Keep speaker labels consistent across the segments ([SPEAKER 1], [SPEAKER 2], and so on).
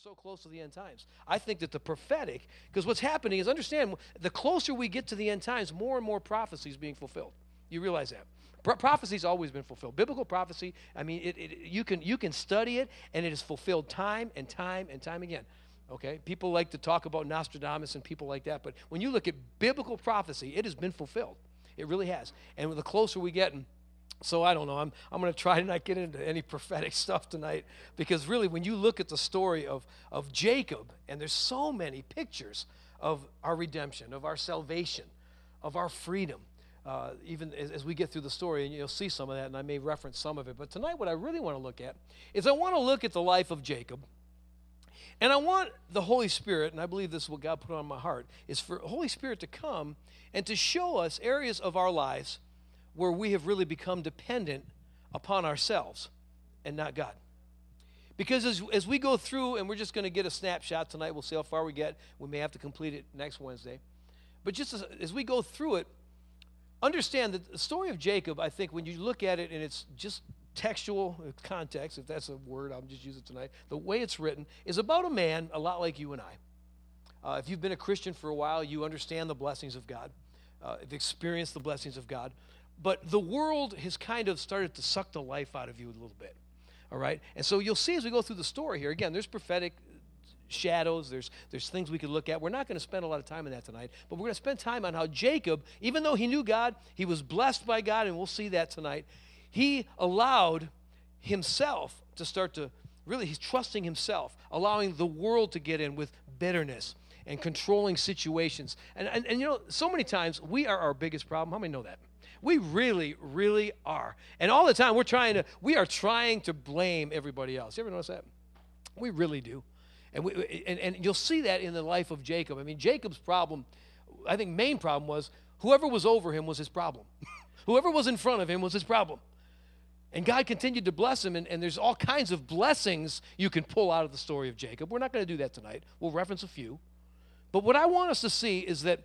[SPEAKER 1] so close to the end times. I think that the prophetic, because what's happening is, understand, the closer we get to the end times, more and more prophecy is being fulfilled. You realize that? Prophecy's always been fulfilled. Biblical prophecy, I mean, you can study it, and it is fulfilled time and time and time again. Okay? People like to talk about Nostradamus and people like that, but when you look at biblical prophecy, it has been fulfilled. It really has. And the closer we get, so I don't know, I'm going to try to not get into any prophetic stuff tonight, because really when you look at the story of Jacob, and there's so many pictures of our redemption, of our salvation, of our freedom, even as we get through the story, and you'll see some of that, and I may reference some of it. But tonight what I really want to look at is I want to look at the life of Jacob, and I want the Holy Spirit, and I believe this is what God put on my heart, is for the Holy Spirit to come and to show us areas of our lives where we have really become dependent upon ourselves and not God. Because as we go through, and we're just going to get a snapshot tonight, we'll see how far we get. We may have to complete it next Wednesday. But just as we go through it, understand that the story of Jacob, I think, when you look at it in its just textual context, if that's a word, I'll just use it tonight, the way it's written is about a man a lot like you and I. If you've been a Christian for a while, you understand the blessings of God. Have experienced the blessings of God. But the world has kind of started to suck the life out of you a little bit, all right? And so you'll see as we go through the story here, again, there's prophetic shadows, there's things we could look at. We're not going to spend a lot of time on that tonight, but we're going to spend time on how Jacob, even though he knew God, he was blessed by God, and we'll see that tonight, he allowed himself to start to, really, he's trusting himself, allowing the world to get in with bitterness and controlling situations. And you know, so many times we are our biggest problem. How many know that? We really, really are. And all the time we are trying to blame everybody else. You ever notice that? We really do. And you'll see that in the life of Jacob. I mean, Jacob's problem, I think main problem was whoever was over him was his problem. Whoever was in front of him was his problem. And God continued to bless him, and there's all kinds of blessings you can pull out of the story of Jacob. We're not going to do that tonight. We'll reference a few. But what I want us to see is that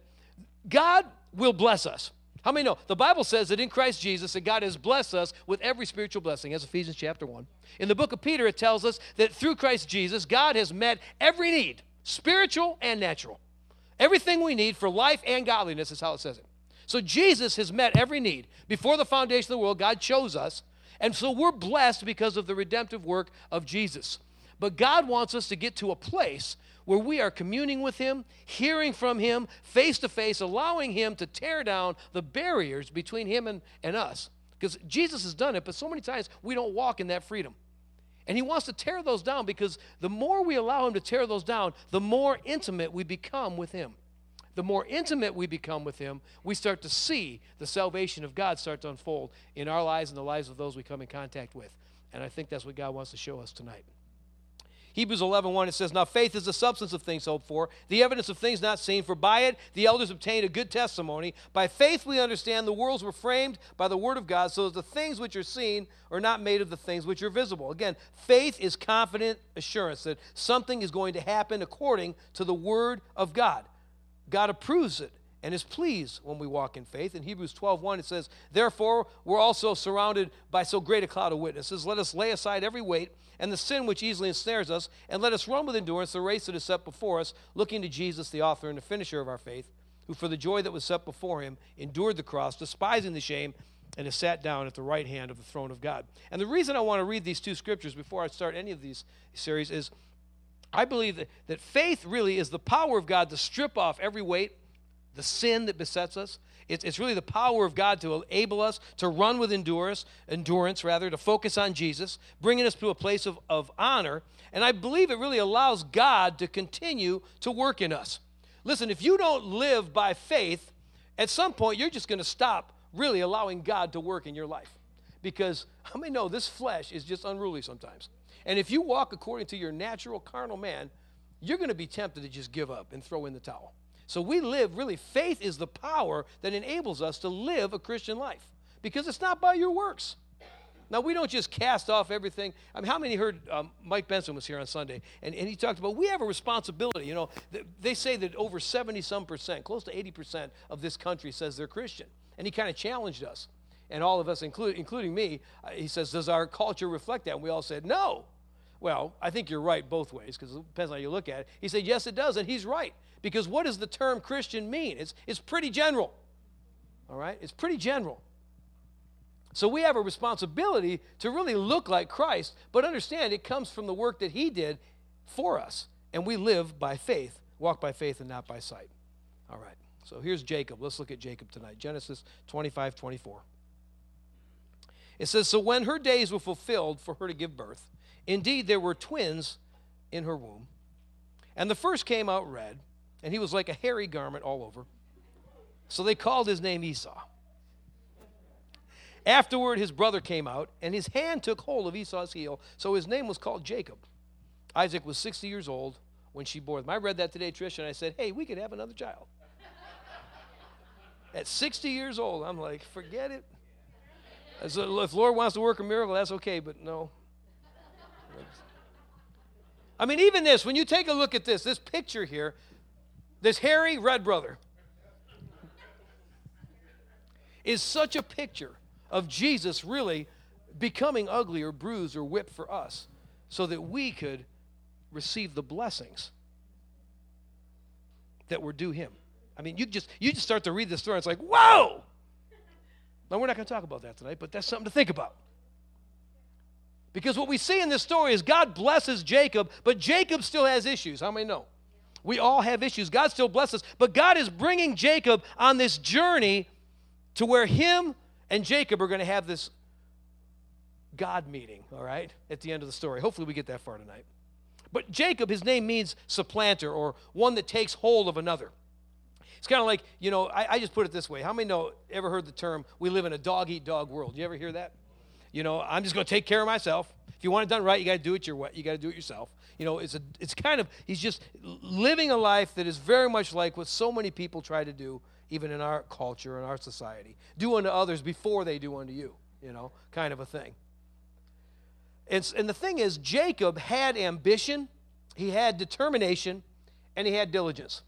[SPEAKER 1] God will bless us. How many know? The Bible says that in Christ Jesus that God has blessed us with every spiritual blessing. That's Ephesians chapter 1. In the book of Peter, it tells us that through Christ Jesus, God has met every need, spiritual and natural. Everything we need for life and godliness is how it says it. So Jesus has met every need. Before the foundation of the world, God chose us. And so we're blessed because of the redemptive work of Jesus. But God wants us to get to a place where we are communing with him, hearing from him face to face, allowing him to tear down the barriers between him and us. Because Jesus has done it, but so many times we don't walk in that freedom. And he wants to tear those down, because the more we allow him to tear those down, the more intimate we become with him. The more intimate we become with him, we start to see the salvation of God start to unfold in our lives and the lives of those we come in contact with. And I think that's what God wants to show us tonight. Hebrews 11:1, it says, "Now faith is the substance of things hoped for, the evidence of things not seen, for by it the elders obtained a good testimony. By faith we understand the worlds were framed by the word of God, so that the things which are seen are not made of the things which are visible." Again, faith is confident assurance that something is going to happen according to the word of God. God approves it and is pleased when we walk in faith. In Hebrews 12:1, it says, "Therefore we're also surrounded by so great a cloud of witnesses. Let us lay aside every weight and the sin which easily ensnares us, and let us run with endurance the race that is set before us, looking to Jesus, the author and the finisher of our faith, who for the joy that was set before him endured the cross, despising the shame, and has sat down at the right hand of the throne of God." And the reason I want to read these two scriptures before I start any of these series is I believe that faith really is the power of God to strip off every weight, the sin that besets us. It's really the power of God to enable us to run with endurance, to focus on Jesus, bringing us to a place of honor. And I believe it really allows God to continue to work in us. Listen, if you don't live by faith, at some point you're just going to stop really allowing God to work in your life. Because how many know this flesh is just unruly sometimes? And if you walk according to your natural carnal man, you're going to be tempted to just give up and throw in the towel. So we live, really, faith is the power that enables us to live a Christian life, because it's not by your works. Now, we don't just cast off everything. I mean, how many heard Mike Benson was here on Sunday, and he talked about we have a responsibility. You know, they say that over 70-some%, close to 80% of this country says they're Christian. And he kind of challenged us, and all of us, including me. He says, does our culture reflect that? And we all said, no. Well, I think you're right both ways, because it depends on how you look at it. He said, yes, it does, and he's right. Because what does the term Christian mean? It's pretty general. All right? It's pretty general. So we have a responsibility to really look like Christ, but understand it comes from the work that he did for us. And we live by faith, walk by faith and not by sight. All right. So here's Jacob. Let's look at Jacob tonight. Genesis 25:24. It says, so when her days were fulfilled for her to give birth, indeed there were twins in her womb. And the first came out red, and he was like a hairy garment all over. So they called his name Esau. Afterward, his brother came out, and his hand took hold of Esau's heel, so his name was called Jacob. Isaac was 60 years old when she bore them. I read that today, Trish, and I said, hey, we could have another child. At 60 years old, I'm like, forget it. So if Lord wants to work a miracle, that's okay, but no. I mean, even this, when you take a look at this picture here, this hairy red brother is such a picture of Jesus really becoming ugly or bruised or whipped for us so that we could receive the blessings that were due him. I mean, you just start to read this story, and it's like, whoa! Now, we're not going to talk about that tonight, but that's something to think about. Because what we see in this story is God blesses Jacob, but Jacob still has issues. How many know? We all have issues. God still blesses, but God is bringing Jacob on this journey to where him and Jacob are going to have this God meeting, all right, at the end of the story. Hopefully we get that far tonight. But Jacob, his name means supplanter, or one that takes hold of another. It's kind of like, I just put it this way. How many ever heard the term, we live in a dog-eat-dog world? You ever hear that? I'm just going to take care of myself. If you want it done right, you got to do it your way. You got to do it yourself. It's kind of, he's just living a life that is very much like what so many people try to do, even in our culture and our society. Do unto others before they do unto you, kind of a thing. And the thing is, Jacob had ambition, he had determination, and he had diligence.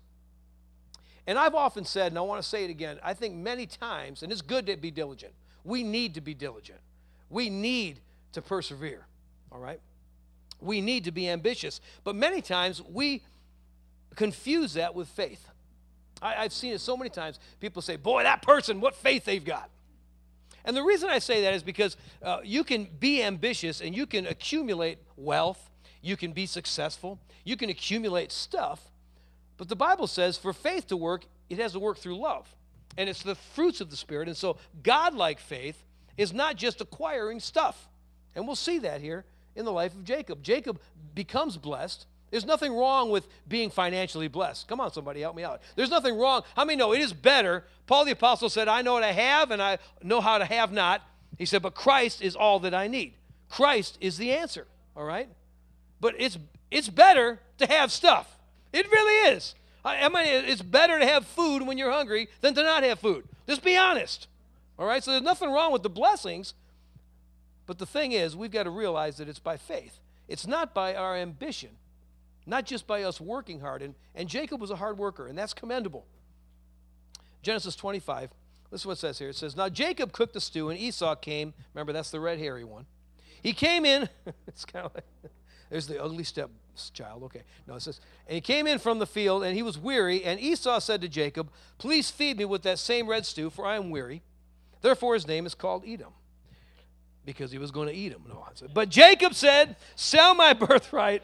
[SPEAKER 1] And I've often said, and I want to say it again, I think many times, and it's good to be diligent. We need to be diligent. We need to persevere, all right? We need to be ambitious. But many times we confuse that with faith. I've seen it so many times. People say, boy, that person, what faith they've got. And the reason I say that is because you can be ambitious and you can accumulate wealth. You can be successful. You can accumulate stuff. But the Bible says for faith to work, it has to work through love. And it's the fruits of the Spirit. And so God-like faith is not just acquiring stuff. And we'll see that here in the life of Jacob. Jacob becomes blessed. There's nothing wrong with being financially blessed. Come on, somebody, help me out. There's nothing wrong. How many know it is better? Paul the Apostle said, I know what I have and I know how to have not. He said, but Christ is all that I need. Christ is the answer, all right? But it's better to have stuff. It really is. It's better to have food when you're hungry than to not have food. Just be honest, all right? So there's nothing wrong with the blessings. But the thing is, we've got to realize that it's by faith. It's not by our ambition. Not just by us working hard. And Jacob was a hard worker, and that's commendable. Genesis 25, this is what it says here. It says, now Jacob cooked the stew, and Esau came. Remember, that's the red hairy one. He came in. It's kind of like, there's the ugly stepchild. Okay. No, it says, and he came in from the field, and he was weary. And Esau said to Jacob, please feed me with that same red stew, for I am weary. Therefore his name is called Edom, because he was going to eat him. No, but Jacob said, sell my birthright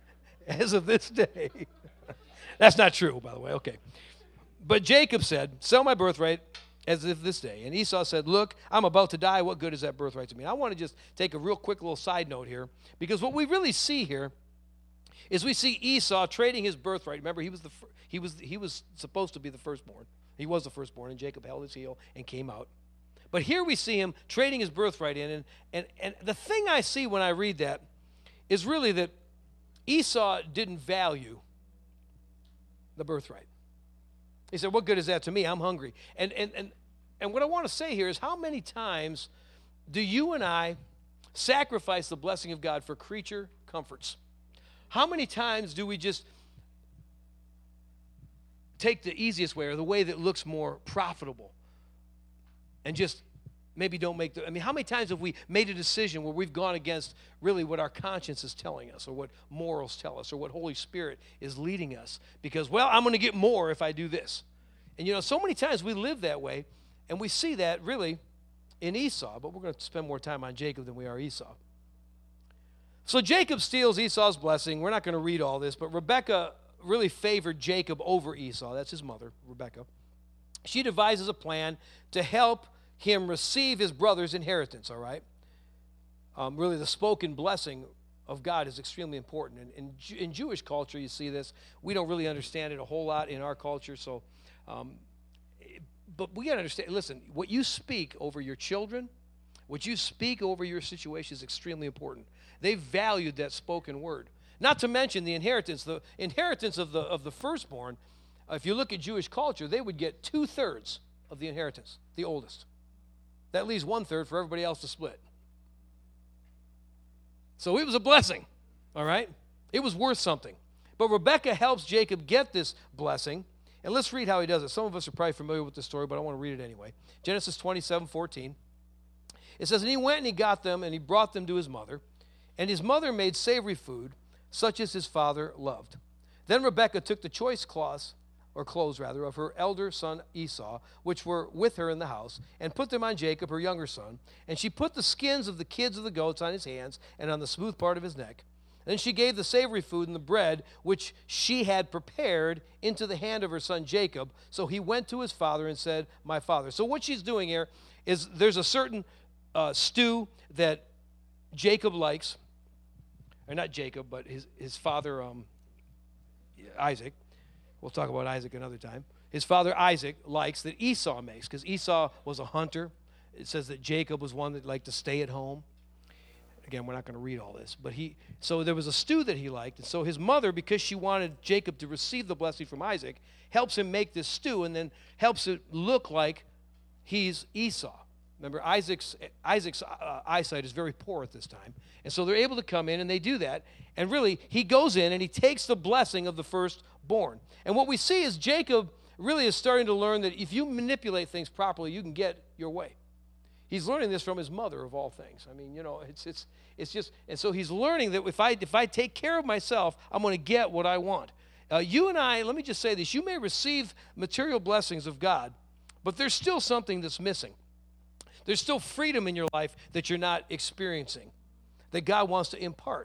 [SPEAKER 1] as of this day. That's not true, by the way. Okay. But Jacob said, sell my birthright as if this day. And Esau said, look, I'm about to die. What good is that birthright to me? I want to just take a real quick little side note here, because what we really see here is we see Esau trading his birthright. Remember, he was supposed to be the firstborn. He was the firstborn, and Jacob held his heel and came out. But here we see him trading his birthright in. And the thing I see when I read that is really that Esau didn't value the birthright. He said, what good is that to me? I'm hungry. And what I want to say here is, how many times do you and I sacrifice the blessing of God for creature comforts? How many times do we just take the easiest way, or the way that looks more profitable, and just maybe don't make the, I mean, how many times have we made a decision where we've gone against really what our conscience is telling us, or what morals tell us, or what Holy Spirit is leading us? Because, well, I'm going to get more if I do this. And, so many times we live that way, and we see that really in Esau, but we're going to spend more time on Jacob than we are Esau. So Jacob steals Esau's blessing. We're not going to read all this, but Rebekah really favored Jacob over Esau. That's his mother, Rebekah. She devises a plan to help him receive his brother's inheritance, all right? Really, the spoken blessing of God is extremely important. And in Jewish culture, you see this. We don't really understand it a whole lot in our culture, so... but we got to understand, listen, what you speak over your children, what you speak over your situation is extremely important. They valued that spoken word. Not to mention the inheritance. The inheritance of the firstborn, if you look at Jewish culture, they would get 2/3 of the inheritance, the oldest. That leaves 1/3 for everybody else to split. So it was a blessing, all right? It was worth something. But Rebekah helps Jacob get this blessing. And let's read how he does it. Some of us are probably familiar with this story, but I want to read it anyway. Genesis 27:14. It says, "And he went and he got them, and he brought them to his mother. And his mother made savory food, such as his father loved. Then Rebekah took the choice clothes of her elder son Esau, which were with her in the house, and put them on Jacob, her younger son. And she put the skins of the kids of the goats on his hands and on the smooth part of his neck. Then she gave the savory food and the bread which she had prepared into the hand of her son Jacob. So he went to his father and said, 'My father.'" So what she's doing here is there's a certain stew that Jacob likes, or not Jacob, but his father Isaac. We'll talk about Isaac another time. His father Isaac likes that Esau makes, because Esau was a hunter. It says that Jacob was one that liked to stay at home. Again, we're not going to read all this. But so there was a stew that he liked. And so his mother, because she wanted Jacob to receive the blessing from Isaac, helps him make this stew and then helps it look like he's Esau. Remember, Isaac's eyesight is very poor at this time. And so they're able to come in, and they do that. And really, he goes in, and he takes the blessing of the firstborn. And what we see is Jacob really is starting to learn that if you manipulate things properly, you can get your way. He's learning this from his mother, of all things. I mean, it's just, and so he's learning that if I take care of myself, I'm going to get what I want. You and I, let me just say this, you may receive material blessings of God, but there's still something that's missing. There's still freedom in your life that you're not experiencing, that God wants to impart.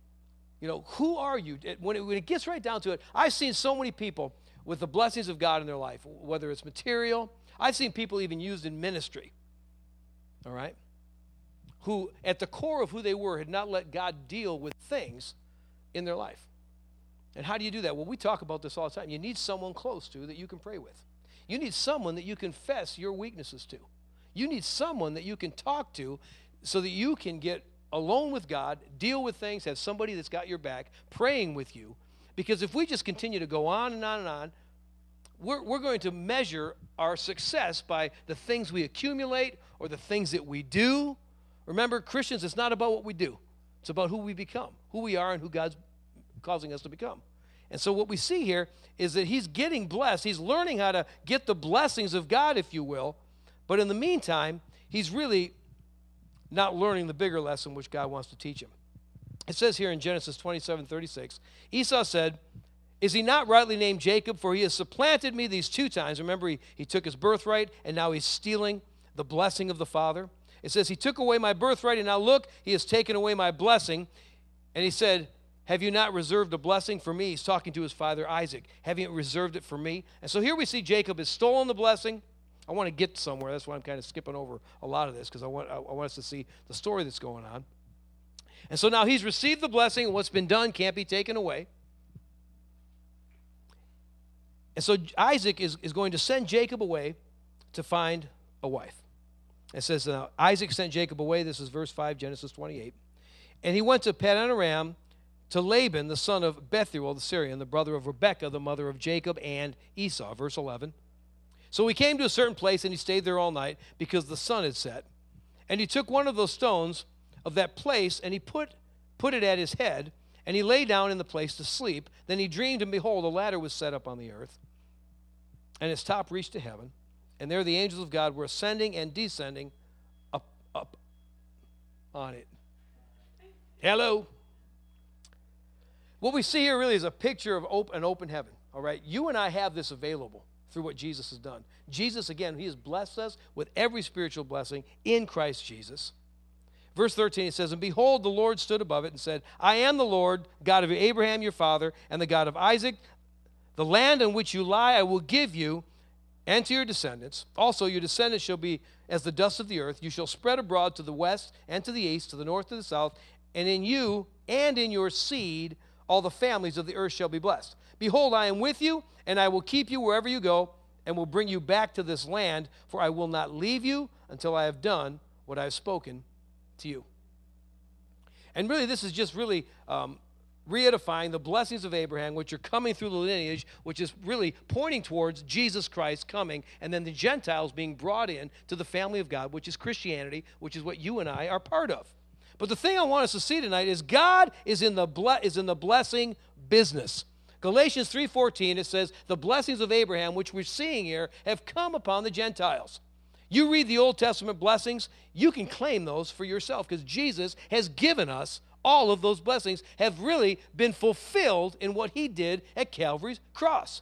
[SPEAKER 1] Who are you? When it gets right down to it, I've seen so many people with the blessings of God in their life, whether it's material. I've seen people even used in ministry, all right, who at the core of who they were had not let God deal with things in their life. And how do you do that? Well, we talk about this all the time. You need someone close to that you can pray with. You need someone that you confess your weaknesses to. You need someone that you can talk to so that you can get alone with God, deal with things, have somebody that's got your back, praying with you. Because if we just continue to go on and on and on, we're going to measure our success by the things we accumulate or the things that we do. Remember, Christians, it's not about what we do. It's about who we become, who we are, and who God's causing us to become. And so what we see here is that he's getting blessed. He's learning how to get the blessings of God, if you will. But in the meantime, he's really not learning the bigger lesson which God wants to teach him. It says here in Genesis 27:36, Esau said, "Is he not rightly named Jacob? For he has supplanted me these 2 times." Remember, he took his birthright, and now he's stealing the blessing of the father. It says, "He took away my birthright, and now look, he has taken away my blessing." And he said, "Have you not reserved a blessing for me?" He's talking to his father Isaac. "Have you reserved it for me?" And so here we see Jacob has stolen the blessing. I want to get somewhere. That's why I'm kind of skipping over a lot of this, because I want us to see the story that's going on. And so now he's received the blessing, and what's been done can't be taken away. And so Isaac is going to send Jacob away to find a wife. It says, Isaac sent Jacob away. This is verse 5, Genesis 28. And he went to Paddan Aram to Laban, the son of Bethuel the Syrian, the brother of Rebekah, the mother of Jacob and Esau. Verse 11. So he came to a certain place, and he stayed there all night because the sun had set. And he took one of those stones of that place, and he put it at his head, and he lay down in the place to sleep. Then he dreamed, and behold, a ladder was set up on the earth, and its top reached to heaven. And there the angels of God were ascending and descending on it. Hello. What we see here really is a picture of an open heaven, all right? You and I have this available through what Jesus has done. Jesus, again, he has blessed us with every spiritual blessing in Christ Jesus. Verse 13, it says, and behold, the Lord stood above it and said, I am the Lord, God of Abraham your father, and the God of Isaac. The land on which you lie I will give you and to your descendants. Also your descendants shall be as the dust of the earth. You shall spread abroad to the west and to the east, to the north and the south, and in you and in your seed all the families of the earth shall be blessed. Behold, I am with you, and I will keep you wherever you go, and will bring you back to this land, for I will not leave you until I have done what I have spoken to you. And really, this is just really re-edifying the blessings of Abraham, which are coming through the lineage, which is really pointing towards Jesus Christ coming, and then the Gentiles being brought in to the family of God, which is Christianity, which is what you and I are part of. But the thing I want us to see tonight is God is in the blessing business. Galatians 3:14, it says, the blessings of Abraham, which we're seeing here, have come upon the Gentiles. You read the Old Testament blessings, you can claim those for yourself because Jesus has given us all of those blessings have really been fulfilled in what he did at Calvary's cross.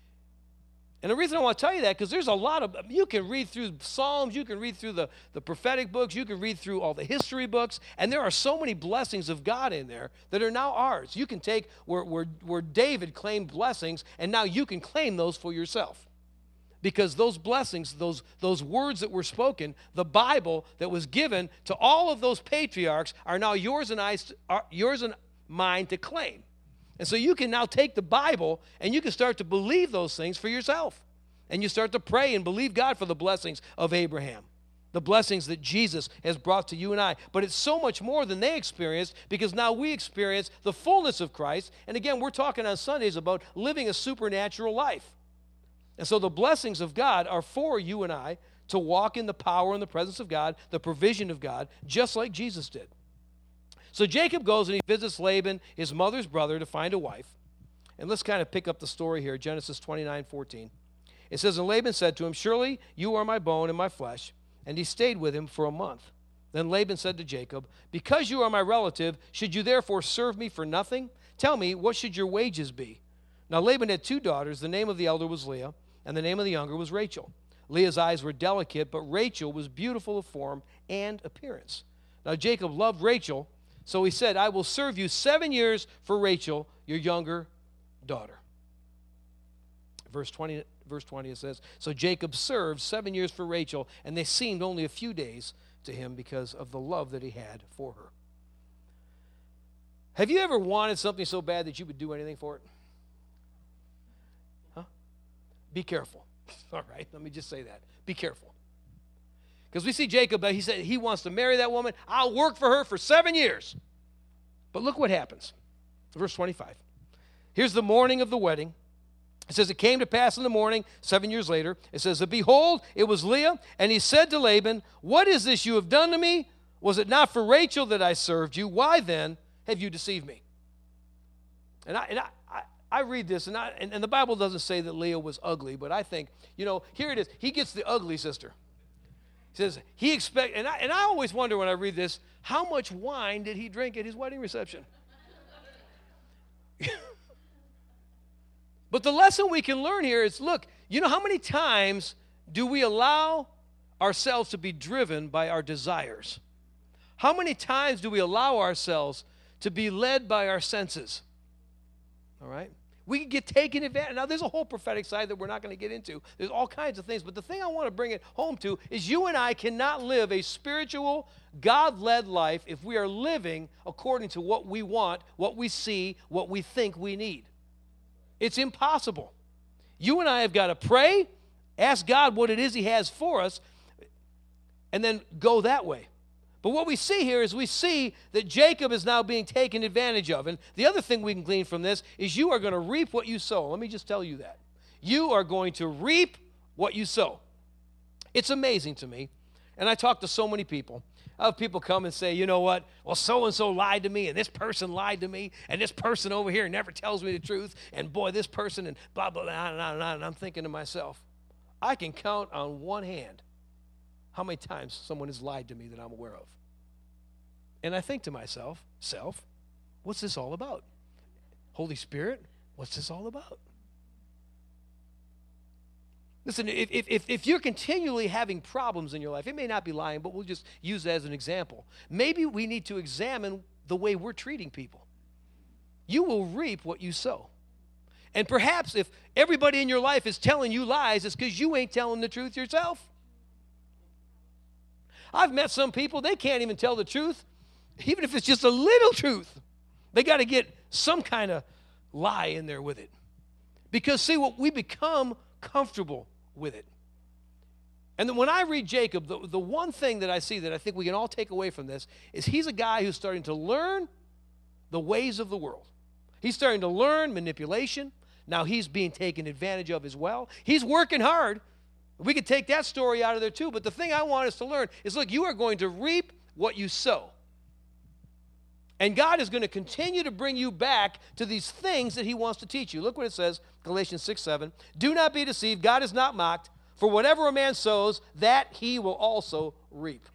[SPEAKER 1] And the reason I want to tell you that, because there's a lot of, you can read through Psalms, you can read through the prophetic books, you can read through all the history books, and there are so many blessings of God in there that are now ours. You can take where David claimed blessings, and now you can claim those for yourself. Because those blessings, those words that were spoken, the Bible that was given to all of those patriarchs are now yours and mine to claim. And so you can now take the Bible and you can start to believe those things for yourself. And you start to pray and believe God for the blessings of Abraham, the blessings that Jesus has brought to you and I. But it's so much more than they experienced because now we experience the fullness of Christ. And again, we're talking on Sundays about living a supernatural life. And so the blessings of God are for you and I to walk in the power and the presence of God, the provision of God, just like Jesus did. So Jacob goes and he visits Laban, his mother's brother, to find a wife. And let's kind of pick up the story here, Genesis 29:14. It says, and Laban said to him, surely you are my bone and my flesh. And he stayed with him for a month. Then Laban said to Jacob, because you are my relative, should you therefore serve me for nothing? Tell me, what should your wages be? Now Laban had 2 daughters. The name of the elder was Leah, and the name of the younger was Rachel. Leah's eyes were delicate, but Rachel was beautiful of form and appearance. Now Jacob loved Rachel, so he said, I will serve you 7 years for Rachel, your younger daughter. Verse 20, it says, so Jacob served 7 years for Rachel, and they seemed only a few days to him because of the love that he had for her. Have you ever wanted something so bad that you would do anything for it? Huh? Be careful. All right, let me just say that. Be careful. Because we see Jacob, he said he wants to marry that woman. I'll work for her for 7 years. But look what happens. Verse 25. Here's the morning of the wedding. It says, it came to pass in the morning, 7 years later. It says, behold, it was Leah. And he said to Laban, what is this you have done to me? Was it not for Rachel that I served you? Why then have you deceived me? And I read this, and the Bible doesn't say that Leah was ugly, but I think, here it is. He gets the ugly sister. He says, and I always wonder when I read this, how much wine did he drink at his wedding reception? But the lesson we can learn here is, look, how many times do we allow ourselves to be driven by our desires? How many times do we allow ourselves to be led by our senses? All right? We can get taken advantage. Now, there's a whole prophetic side that we're not going to get into. There's all kinds of things. But the thing I want to bring it home to is you and I cannot live a spiritual, God-led life if we are living according to what we want, what we see, what we think we need. It's impossible. You and I have got to pray, ask God what it is he has for us, and then go that way. But what we see here is we see that Jacob is now being taken advantage of. And the other thing we can glean from this is you are going to reap what you sow. Let me just tell you that. You are going to reap what you sow. It's amazing to me. And I talk to so many people. I have people come and say, you know what? Well, so-and-so lied to me, and this person lied to me, and this person over here never tells me the truth, and boy, this person, and blah, blah, blah, blah, blah. And I'm thinking to myself, I can count on one hand how many times someone has lied to me that I'm aware of. And I think to myself, what's this all about? Holy Spirit, what's this all about? Listen, if you're continually having problems in your life, it may not be lying, but we'll just use that as an example. Maybe we need to examine the way we're treating people. You will reap what you sow. And perhaps if everybody in your life is telling you lies, it's because you ain't telling the truth yourself. I've met some people, they can't even tell the truth, even if it's just a little truth. They got to get some kind of lie in there with it. Because, see, what we become comfortable with it. And then when I read Jacob, the one thing that I see that I think we can all take away from this is he's a guy who's starting to learn the ways of the world. He's starting to learn manipulation. Now he's being taken advantage of as well. He's working hard. We could take that story out of there too, but the thing I want us to learn is, look, you are going to reap what you sow. And God is going to continue to bring you back to these things that he wants to teach you. Look what it says, Galatians 6:7. Do not be deceived, God is not mocked, for whatever a man sows, that he will also reap.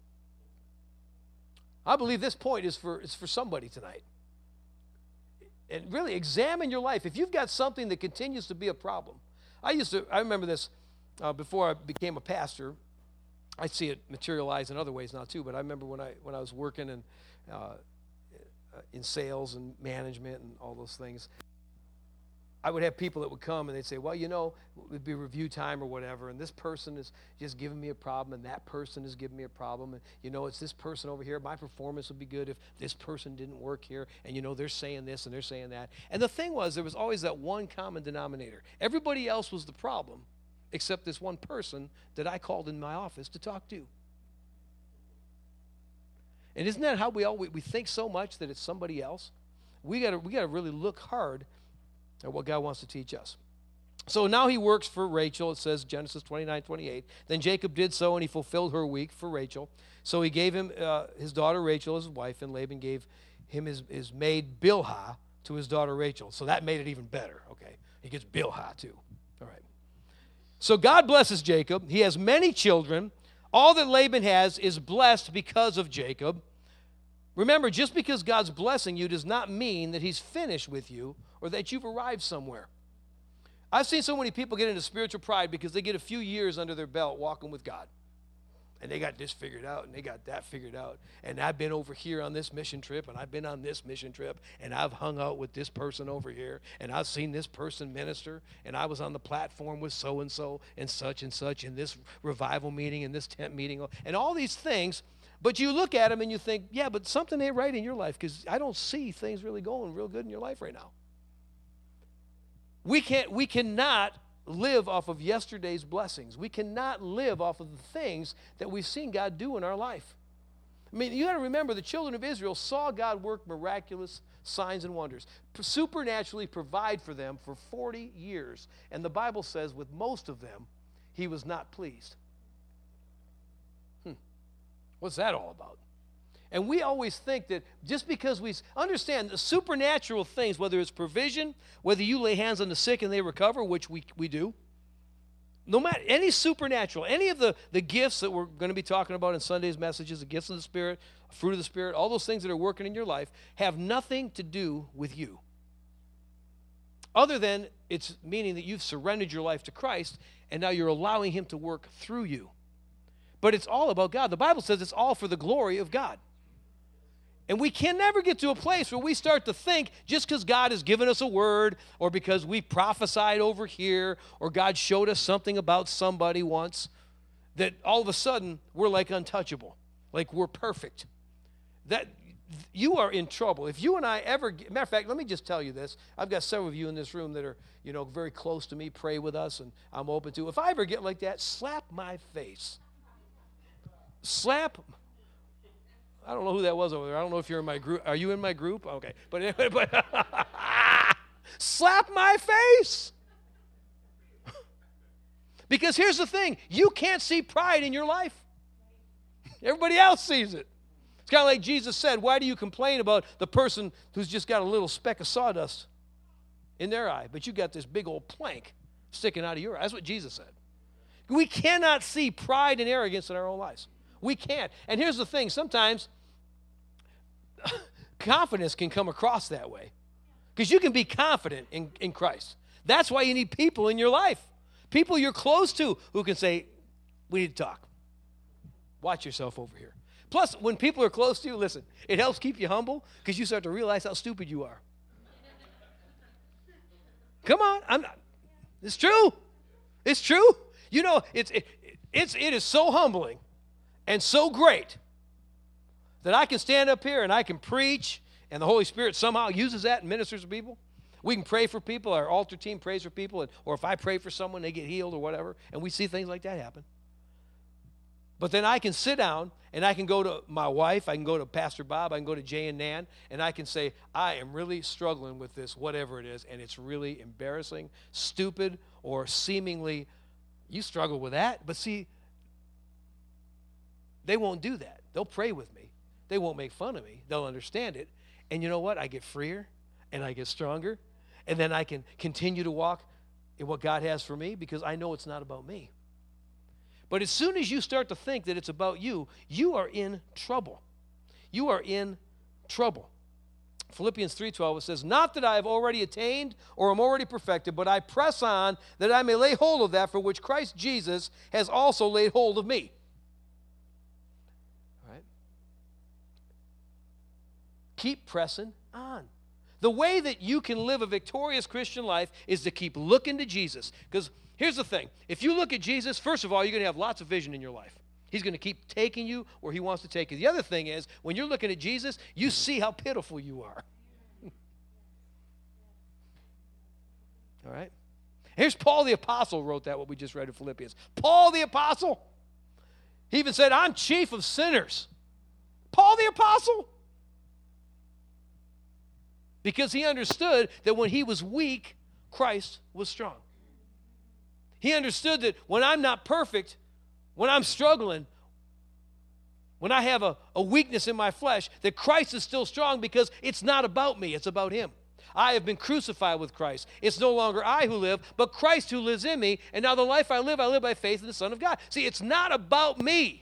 [SPEAKER 1] I believe this point is for somebody tonight. And really examine your life. If you've got something that continues to be a problem. I remember this before I became a pastor. I see it materialize in other ways now too, but I remember when I was working in sales and management and all those things, I would have people that would come and they'd say, well, it would be review time or whatever, and this person is just giving me a problem, and that person is giving me a problem, and, it's this person over here. My performance would be good if this person didn't work here, and, they're saying this and they're saying that. And the thing was, there was always that one common denominator. Everybody else was the problem except this one person that I called in my office to talk to. And isn't that how we think so much that it's somebody else? We got to really look hard at what God wants to teach us. So now he works for Rachel. It says Genesis 29:28. Then Jacob did so, and he fulfilled her week for Rachel. So he gave him his daughter Rachel as his wife, and Laban gave him his maid Bilhah to his daughter Rachel. So that made it even better. Okay, he gets Bilhah too. All right. So God blesses Jacob. He has many children. All that Laban has is blessed because of Jacob. Remember, just because God's blessing you does not mean that he's finished with you or that you've arrived somewhere. I've seen so many people get into spiritual pride because they get a few years under their belt walking with God. And they got this figured out, and they got that figured out. And I've been over here on this mission trip, and I've been on this mission trip, and I've hung out with this person over here, and I've seen this person minister, and I was on the platform with so-and-so and such, in this revival meeting, in this tent meeting, and all these things. But you look at them and you think, yeah, but something ain't right in your life because I don't see things really going real good in your life right now. We cannot live off of yesterday's blessings. We cannot live off of the things that we've seen God do in our life. I mean, you got to remember the children of Israel saw God work miraculous signs and wonders, supernaturally provide for them for 40 years. And the Bible says with most of them, he was not pleased. What's that all about? And we always think that just because we understand the supernatural things, whether it's provision, whether you lay hands on the sick and they recover, which we do, no matter any supernatural, any of the gifts that we're going to be talking about in Sunday's messages, the gifts of the Spirit, fruit of the Spirit, all those things that are working in your life have nothing to do with you. Other than it's meaning that you've surrendered your life to Christ and now you're allowing him to work through you. But it's all about God. The Bible says it's all for the glory of God. And we can never get to a place where we start to think just because God has given us a word or because we prophesied over here or God showed us something about somebody once that all of a sudden we're like untouchable, like we're perfect. That you are in trouble. If you and I ever, matter of fact, let me just tell you this. I've got several of you in this room that are, very close to me, pray with us, and I'm open to. If I ever get like that, slap my face. I don't know who that was over there. I don't know if you're in my group. Are you in my group? Okay. But anyway, slap my face. Because here's the thing. You can't see pride in your life. Everybody else sees it. It's kind of like Jesus said, why do you complain about the person who's just got a little speck of sawdust in their eye, but you got this big old plank sticking out of your eye? That's what Jesus said. We cannot see pride and arrogance in our own lives. We can't. And here's the thing. Sometimes confidence can come across that way. Because you can be confident in Christ. That's why you need people in your life. People you're close to who can say, we need to talk. Watch yourself over here. Plus, when people are close to you, listen, it helps keep you humble because you start to realize how stupid you are. Come on. It's true. It's true. You know, it is so humbling and so great that I can stand up here and I can preach, and the Holy Spirit somehow uses that and ministers to people. We can pray for people. Our altar team prays for people, or if I pray for someone, they get healed or whatever, and we see things like that happen. But then I can sit down, and I can go to my wife, I can go to Pastor Bob, I can go to Jay and Nan, and I can say, I am really struggling with this, whatever it is, and it's really embarrassing, stupid, or seemingly, you struggle with that. But see, they won't do that. They'll pray with me. They won't make fun of me. They'll understand it. And you know what? I get freer, and I get stronger, and then I can continue to walk in what God has for me because I know it's not about me. But as soon as you start to think that it's about you, you are in trouble. You are in trouble. Philippians 3:12, it says, not that I have already attained or am already perfected, but I press on that I may lay hold of that for which Christ Jesus has also laid hold of me. All right? Keep pressing on. The way that you can live a victorious Christian life is to keep looking to Jesus. Because here's the thing. If you look at Jesus, first of all, you're going to have lots of vision in your life. He's going to keep taking you where he wants to take you. The other thing is, when you're looking at Jesus, you see how pitiful you are. All right? Here's Paul the Apostle wrote that, what we just read in Philippians. Paul the Apostle. He even said, I'm chief of sinners. Paul the Apostle. Because he understood that when he was weak, Christ was strong. He understood that when I'm not perfect, when I'm struggling, when I have a weakness in my flesh, that Christ is still strong because it's not about me, it's about him. I have been crucified with Christ. It's no longer I who live, but Christ who lives in me, and now the life I live by faith in the Son of God. See, it's not about me.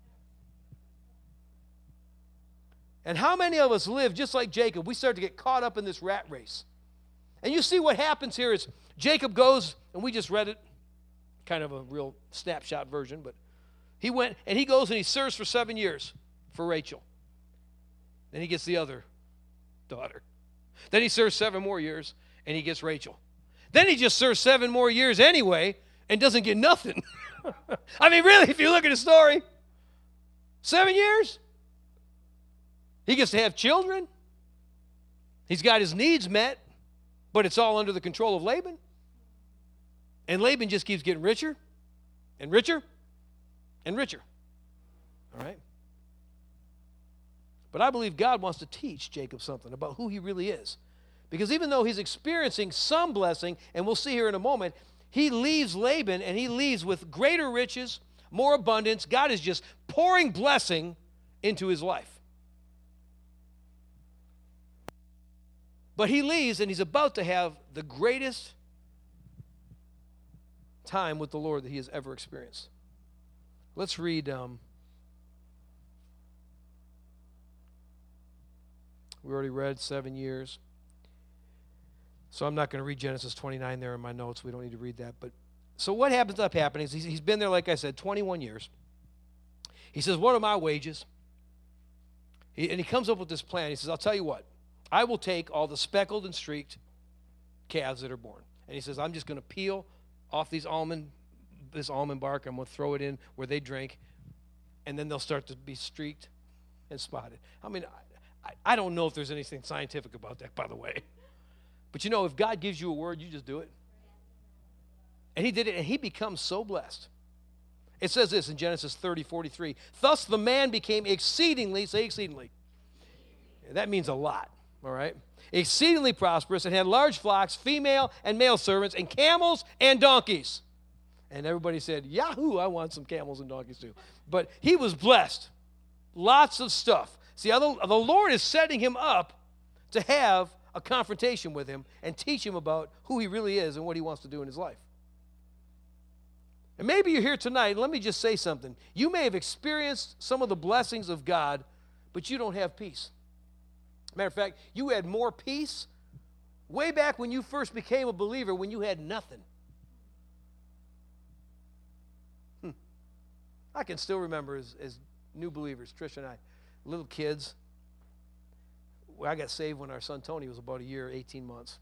[SPEAKER 1] And how many of us live just like Jacob? We start to get caught up in this rat race. And you see what happens here is Jacob goes, and we just read it, kind of a real snapshot version, but he went and he goes and he serves for 7 years for Rachel. Then he gets the other daughter. Then he serves 7 more years and he gets Rachel. Then he just serves 7 more years anyway and doesn't get nothing. I mean, really, if you look at the story, 7 years. He gets to have children. He's got his needs met, but it's all under the control of Laban. And Laban just keeps getting richer and richer and richer. All right? But I believe God wants to teach Jacob something about who he really is. Because even though he's experiencing some blessing, and we'll see here in a moment, he leaves Laban and he leaves with greater riches, more abundance. God is just pouring blessing into his life. But he leaves and he's about to have the greatest time with the Lord that he has ever experienced. Let's read. We already read 7 years. So I'm not going to read Genesis 29 there in my notes. We don't need to read that. But so what happens up happening is he's been there, like I said, 21 years. He says, what are my wages? And he comes up with this plan. He says, I'll tell you what. I will take all the speckled and streaked calves that are born. And he says, I'm just going to peel off this almond bark. I'm going to throw it in where they drink. And then they'll start to be streaked and spotted. I mean, I don't know if there's anything scientific about that, by the way. But you know, if God gives you a word, you just do it. And he did it, and he becomes so blessed. It says this in Genesis 30:43. Thus the man became exceedingly, say exceedingly. That means a lot. All right? Exceedingly prosperous and had large flocks, female and male servants, and camels and donkeys. And everybody said, Yahoo, I want some camels and donkeys too. But he was blessed. Lots of stuff. See, the Lord is setting him up to have a confrontation with him and teach him about who he really is and what he wants to do in his life. And maybe you're here tonight. Let me just say something. You may have experienced some of the blessings of God, but you don't have peace. Matter of fact, you had more peace way back when you first became a believer when you had nothing. I can still remember as new believers, Trish and I, little kids. I got saved when our son Tony was about a year, 18 months.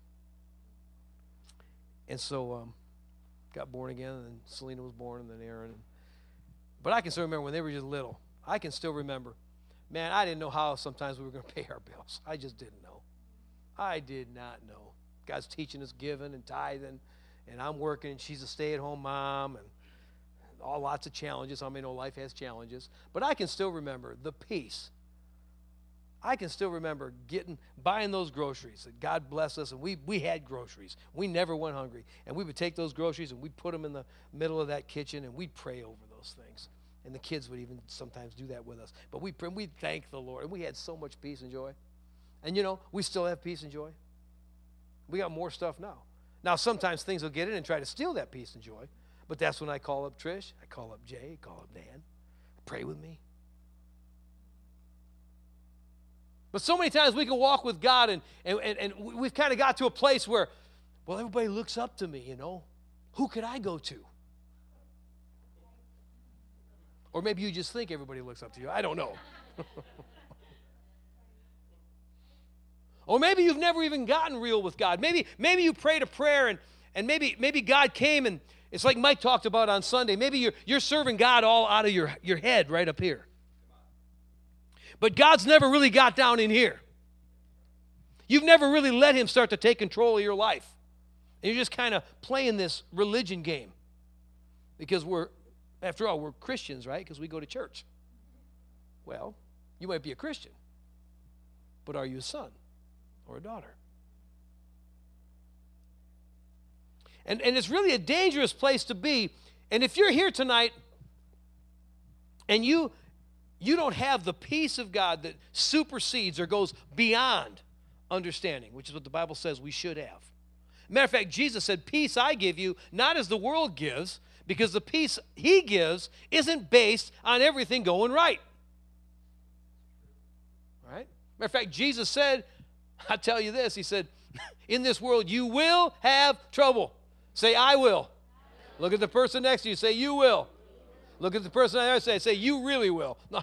[SPEAKER 1] And so got born again, and then Selena was born, and then Aaron. But I can still remember when they were just little. I can still remember. Man, I didn't know how sometimes we were going to pay our bills. I just didn't know. I did not know. God's teaching us giving and tithing, and I'm working, and she's a stay-at-home mom, and lots of challenges. I mean, life has challenges. But I can still remember the peace. I can still remember buying those groceries. That God bless us, and we had groceries. We never went hungry. And we would take those groceries, and we'd put them in the middle of that kitchen, and we'd pray over those things. And the kids would even sometimes do that with us. But we'd thank the Lord. And we had so much peace and joy. And, we still have peace and joy. We got more stuff now. Now, sometimes things will get in and try to steal that peace and joy. But that's when I call up Trish, I call up Jay, I call up Dan. Pray with me. But so many times we can walk with God and we've kind of got to a place where, well, everybody looks up to me, Who could I go to? Or maybe you just think everybody looks up to you. I don't know. Or maybe you've never even gotten real with God. Maybe you prayed a prayer and maybe God came and it's like Mike talked about on Sunday. Maybe you're serving God all out of your head right up here. But God's never really got down in here. You've never really let him start to take control of your life. And you're just kind of playing this religion game. Because after all, we're Christians, right? Because we go to church. Well, you might be a Christian. But are you a son or a daughter? And it's really a dangerous place to be. And if you're here tonight and you don't have the peace of God that supersedes or goes beyond understanding, which is what the Bible says we should have. Matter of fact, Jesus said, peace I give you, not as the world gives, because the peace he gives isn't based on everything going right. Right? Matter of fact, Jesus said, I'll tell you this, he said, in this world you will have trouble. Say, I will. Look at the person next to you. Say, you will. Look at the person on the other side. Say, you really will. No,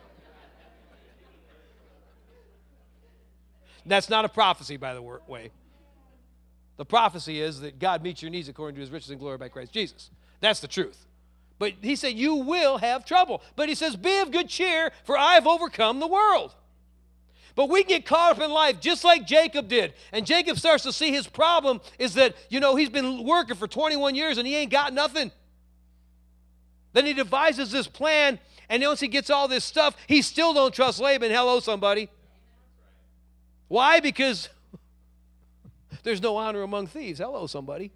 [SPEAKER 1] That's not a prophecy, by the way. The prophecy is that God meets your needs according to his riches and glory by Christ Jesus. That's the truth. But he said, you will have trouble. But he says, be of good cheer, for I have overcome the world. But we get caught up in life just like Jacob did. And Jacob starts to see his problem is that, he's been working for 21 years and he ain't got nothing. Then he devises this plan, and once he gets all this stuff, he still don't trust Laban. Hello, somebody. Why? Because there's no honor among thieves. Hello, somebody.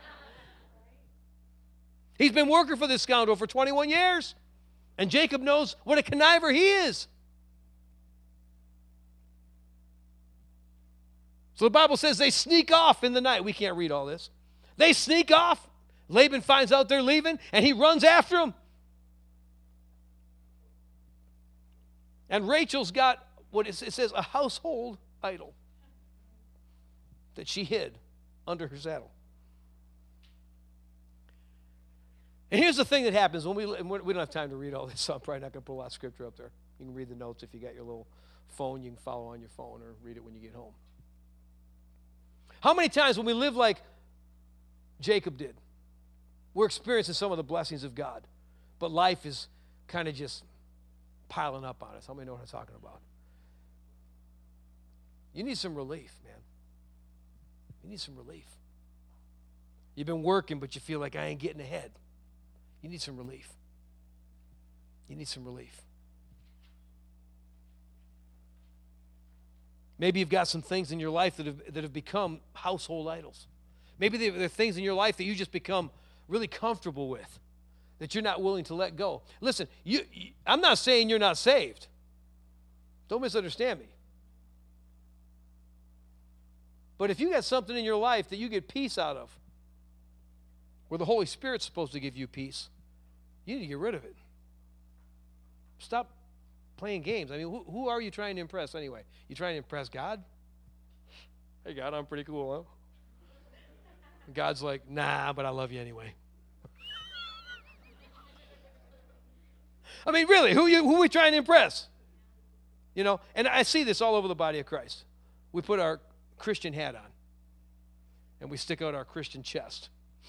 [SPEAKER 1] He's been working for this scoundrel for 21 years. And Jacob knows what a conniver he is. So the Bible says they sneak off in the night. We can't read all this. They sneak off. Laban finds out they're leaving, and he runs after them. And Rachel's got what it says, a household idol that she hid under her saddle. And here's the thing that happens when we don't have time to read all this, so I'm probably not going to put a lot of scripture up there. You can read the notes if you got your little phone. You can follow on your phone or read it when you get home. How many times when we live like Jacob did, we're experiencing some of the blessings of God, but life is kind of just piling up on us. How many know what I'm talking about? You need some relief, man. You need some relief. You've been working, but you feel like I ain't getting ahead. You need some relief. You need some relief. Maybe you've got some things in your life that have become household idols. Maybe there are things in your life that you just become really comfortable with, that you're not willing to let go. Listen, I'm not saying you're not saved. Don't misunderstand me. But if you got something in your life that you get peace out of, where the Holy Spirit's supposed to give you peace, you need to get rid of it. Stop playing games. I mean, who are you trying to impress anyway? You trying to impress God? Hey, God, I'm pretty cool, huh? God's like, nah, but I love you anyway. I mean, really, who are we trying to impress? You know, and I see this all over the body of Christ. We put our Christian hat on, and we stick out our Christian chest.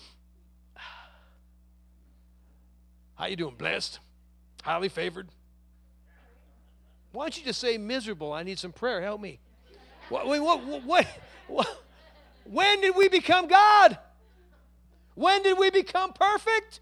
[SPEAKER 1] How you doing? Blessed? Highly favored? Why don't you just say miserable? I need some prayer. Help me. What? When did we become God? When did we become perfect?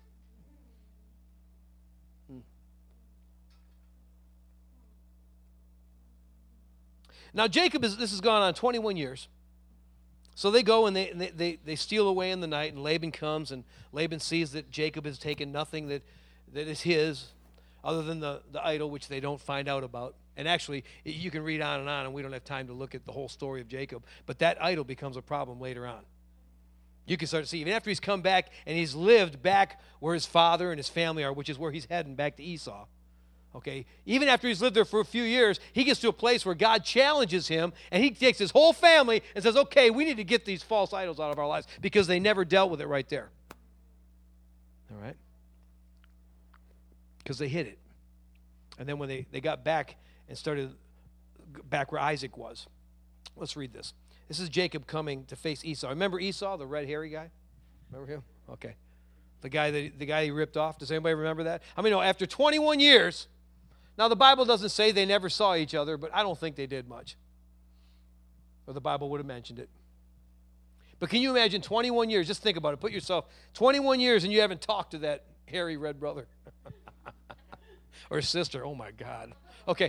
[SPEAKER 1] Now, this has gone on 21 years. So they go and they steal away in the night, and Laban comes, and Laban sees that Jacob has taken nothing that is his other than the idol, which they don't find out about. And actually, you can read on, and we don't have time to look at the whole story of Jacob, but that idol becomes a problem later on. You can start to see, even after he's come back and he's lived back where his father and his family are, which is where he's heading back to Esau. Okay, even after he's lived there for a few years, he gets to a place where God challenges him, and he takes his whole family and says, okay, we need to get these false idols out of our lives, because they never dealt with it right there. All right? Because they hid it. And then when they got back and started back where Isaac was. Let's read this. This is Jacob coming to face Esau. Remember Esau, the red hairy guy? Remember him? Okay. The guy he ripped off. Does anybody remember that? I mean, no, after 21 years, now the Bible doesn't say they never saw each other, but I don't think they did much. Or the Bible would have mentioned it. But can you imagine 21 years? Just think about it. Put yourself 21 years and you haven't talked to that hairy red brother. Or sister. Oh, my God. Okay.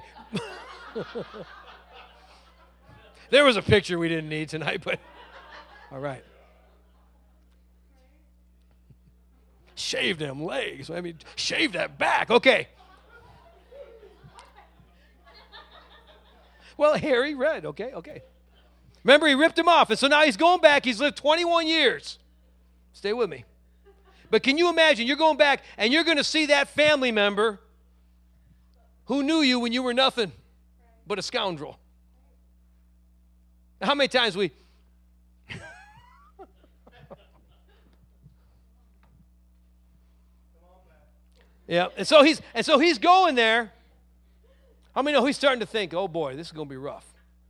[SPEAKER 1] There was a picture we didn't need tonight, but all right. Shave them legs. I mean, shave that back. Okay. Well, hairy red. Okay. Remember, he ripped him off, and so now he's going back. He's lived 21 years. Stay with me. But can you imagine, you're going back, and you're going to see that family member who knew you when you were nothing but a scoundrel. How many times we... Yeah, and so he's going there. How many know he's starting to think, oh boy, this is going to be rough.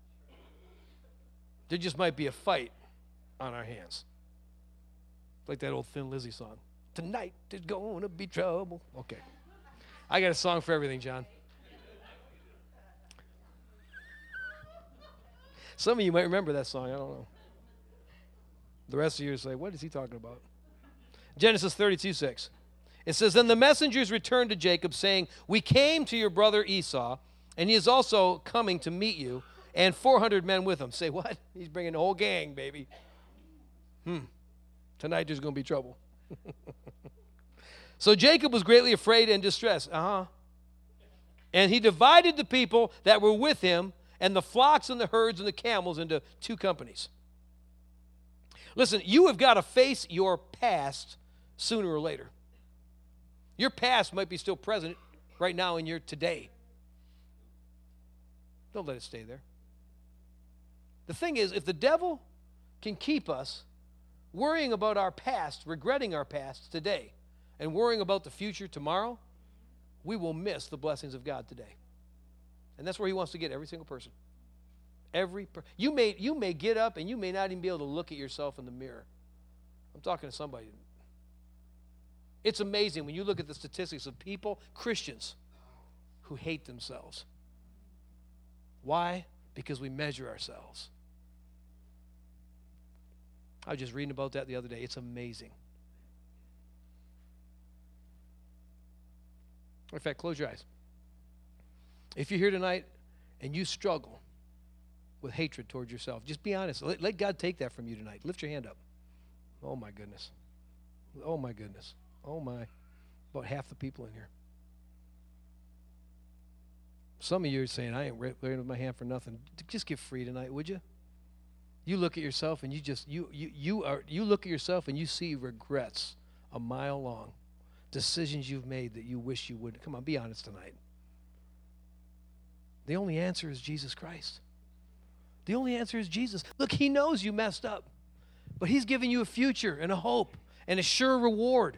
[SPEAKER 1] There just might be a fight on our hands. Like that old Thin Lizzy song. Tonight there's going to be trouble. Okay. I got a song for everything, John. Some of you might remember that song. I don't know. The rest of you say, what is he talking about? Genesis 32:6. It says, then the messengers returned to Jacob, saying, we came to your brother Esau, and he is also coming to meet you, and 400 men with him. Say, what? He's bringing the whole gang, baby. Tonight there's going to be trouble. So Jacob was greatly afraid and distressed. And he divided the people that were with him and the flocks and the herds and the camels into two companies. Listen, you have got to face your past sooner or later. Your past might be still present right now in your today. Don't let it stay there. The thing is, if the devil can keep us worrying about our past, regretting our past today, and worrying about the future tomorrow, we will miss the blessings of God today. And that's where he wants to get every single person. You may get up and you may not even be able to look at yourself in the mirror. I'm talking to somebody. It's amazing when you look at the statistics of people, Christians, who hate themselves. Why? Because we measure ourselves. I was just reading about that the other day. It's amazing. In fact, close your eyes. If you're here tonight and you struggle with hatred towards yourself, just be honest. Let God take that from you tonight. Lift your hand up. Oh, my goodness. Oh, my goodness. Oh, my. About half the people in here. Some of you are saying, I ain't raising my hand for nothing. Just get free tonight, would you? You look at yourself and you look at yourself and you see regrets a mile long. Decisions you've made that you wish you would. Come on, be honest tonight. The only answer is Jesus Christ. The only answer is Jesus. Look, he knows you messed up, but he's giving you a future and a hope and a sure reward.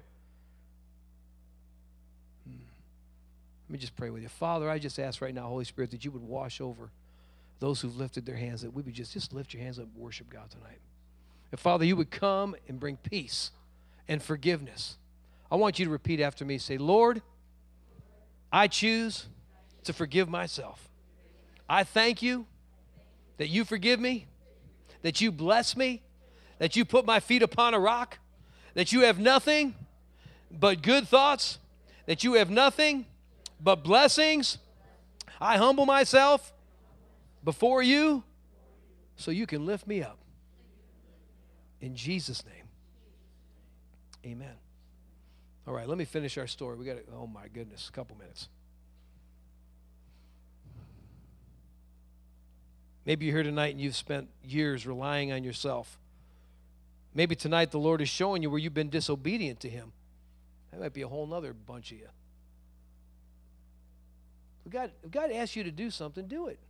[SPEAKER 1] Let me just pray with you. Father, I just ask right now, Holy Spirit, that you would wash over those who've lifted their hands, that we would just lift your hands up and worship God tonight. And Father, you would come and bring peace and forgiveness. I want you to repeat after me. Say, Lord, I choose to forgive myself. I thank you that you forgive me, that you bless me, that you put my feet upon a rock, that you have nothing but good thoughts, that you have nothing but blessings. I humble myself before you so you can lift me up. In Jesus' name, amen. All right, let me finish our story. We got, oh my goodness, a couple minutes. Maybe you're here tonight and you've spent years relying on yourself. Maybe tonight the Lord is showing you where you've been disobedient to him. That might be a whole other bunch of you. If God asks you to do something, do it.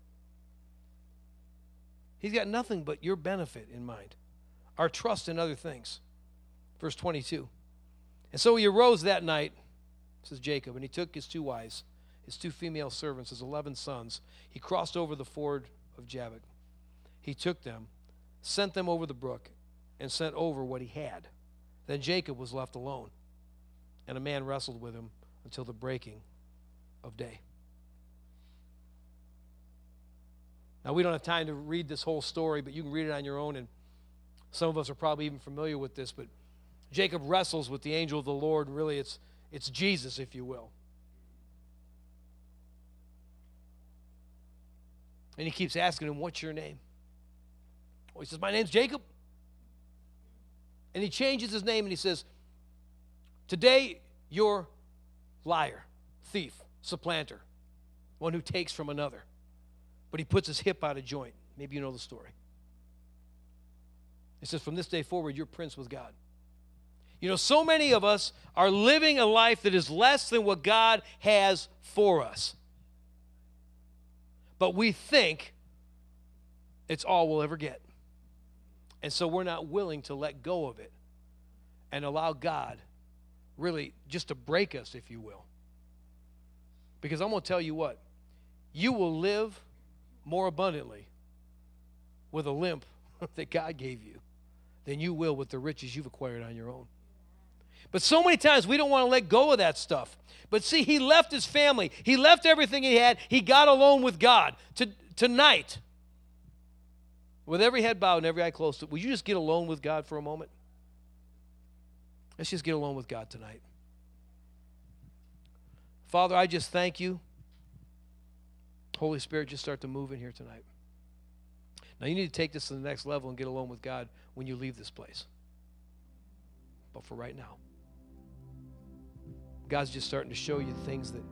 [SPEAKER 1] He's got nothing but your benefit in mind. Our trust in other things. Verse 22. And so he arose that night, says Jacob, and he took his 2 wives, his 2 female servants, his 11 sons. He crossed over the ford of Jabbok. He took them, sent them over the brook, and sent over what he had. Then Jacob was left alone, and a man wrestled with him until the breaking of day. Now, we don't have time to read this whole story, but you can read it on your own, and some of us are probably even familiar with this, but Jacob wrestles with the angel of the Lord. Really, it's Jesus, if you will. And he keeps asking him, what's your name? Well, he says, my name's Jacob. And he changes his name and he says, today you're liar, thief, supplanter, one who takes from another. But he puts his hip out of joint. Maybe you know the story. It says, from this day forward, you're prince with God. You know, so many of us are living a life that is less than what God has for us. But we think it's all we'll ever get. And so we're not willing to let go of it and allow God really just to break us, if you will. Because I'm going to tell you what, you will live more abundantly with a limp that God gave you than you will with the riches you've acquired on your own. But so many times we don't want to let go of that stuff. But see, he left his family. He left everything he had. He got alone with God. Tonight, with every head bowed and every eye closed, would you just get alone with God for a moment? Let's just get alone with God tonight. Father, I just thank you. Holy Spirit, just start to move in here tonight. Now, you need to take this to the next level and get alone with God when you leave this place. But for right now, God's just starting to show you things that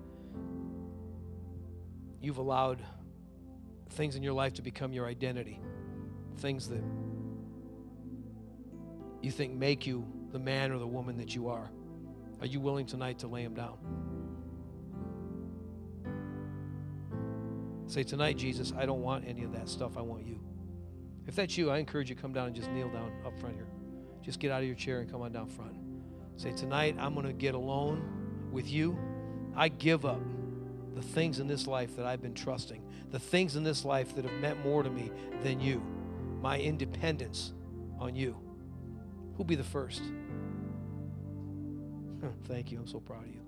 [SPEAKER 1] you've allowed, things in your life to become your identity, things that you think make you the man or the woman that you are. Are you willing tonight to lay them down? Say, tonight, Jesus, I don't want any of that stuff. I want you. If that's you, I encourage you to come down and just kneel down up front here. Just get out of your chair and come on down front. Say, tonight, I'm going to get alone with you. I give up the things in this life that I've been trusting, the things in this life that have meant more to me than you, my independence on you. Who'll be the first? Thank you. I'm so proud of you.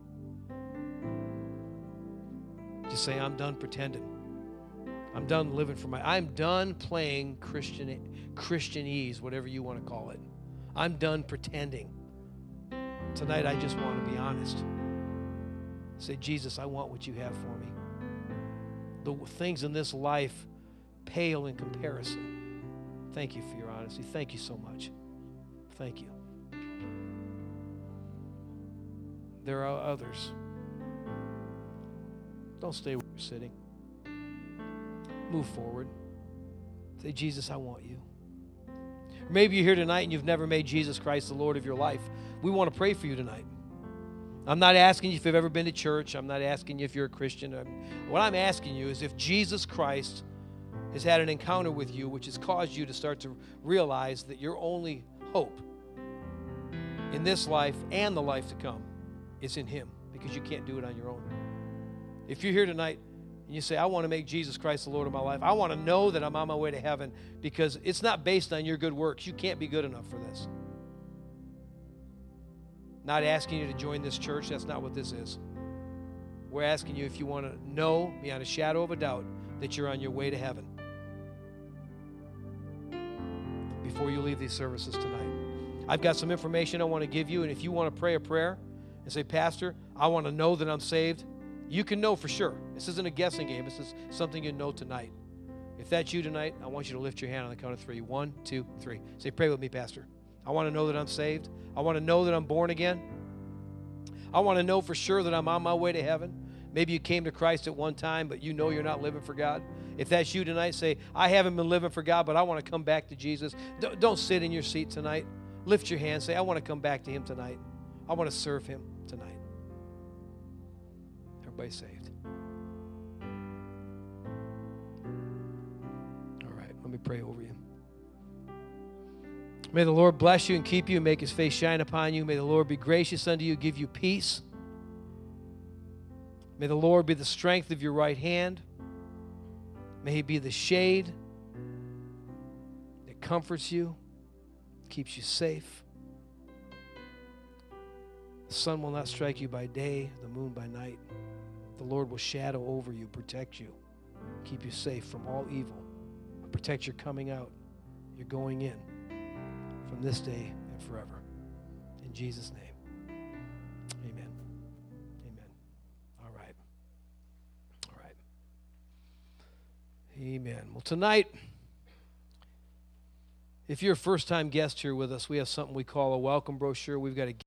[SPEAKER 1] Just say, I'm done pretending. I'm done living for I'm done playing Christianese, whatever you want to call it. I'm done pretending. Tonight, I just want to be honest. Say, Jesus, I want what you have for me. The things in this life pale in comparison. Thank you for your honesty. Thank you so much. Thank you. There are others. Don't stay where you're sitting. Move forward. Say, Jesus, I want you. Maybe you're here tonight and you've never made Jesus Christ the Lord of your life. We want to pray for you tonight. I'm not asking you if you've ever been to church. I'm not asking you if you're a Christian. What I'm asking you is if Jesus Christ has had an encounter with you, which has caused you to start to realize that your only hope in this life and the life to come is in Him, because you can't do it on your own. If you're here tonight and you say, I want to make Jesus Christ the Lord of my life, I want to know that I'm on my way to heaven, because it's not based on your good works. You can't be good enough for this. Not asking you to join this church. That's not what this is. We're asking you if you want to know beyond a shadow of a doubt that you're on your way to heaven before you leave these services tonight. I've got some information I want to give you, and if you want to pray a prayer and say, Pastor, I want to know that I'm saved, you can know for sure. This isn't a guessing game. This is something you know tonight. If that's you tonight, I want you to lift your hand on the count of 3. 1, 2, 3. Say, pray with me, Pastor. I want to know that I'm saved. I want to know that I'm born again. I want to know for sure that I'm on my way to heaven. Maybe you came to Christ at one time, but you know you're not living for God. If that's you tonight, say, I haven't been living for God, but I want to come back to Jesus. Don't sit in your seat tonight. Lift your hand. Say, I want to come back to Him tonight. I want to serve Him tonight. Everybody saved. All right, let me pray over you. May the Lord bless you and keep you and make His face shine upon you. May the Lord be gracious unto you, give you peace. May the Lord be the strength of your right hand. May He be the shade that comforts you, keeps you safe. The sun will not strike you by day, the moon by night. The Lord will shadow over you, protect you, keep you safe from all evil, protect your coming out, your going in, from this day and forever. In Jesus' name, amen. Amen. All right. All right. Amen. Well, tonight, if you're a first-time guest here with us, we have something we call a welcome brochure. We've got a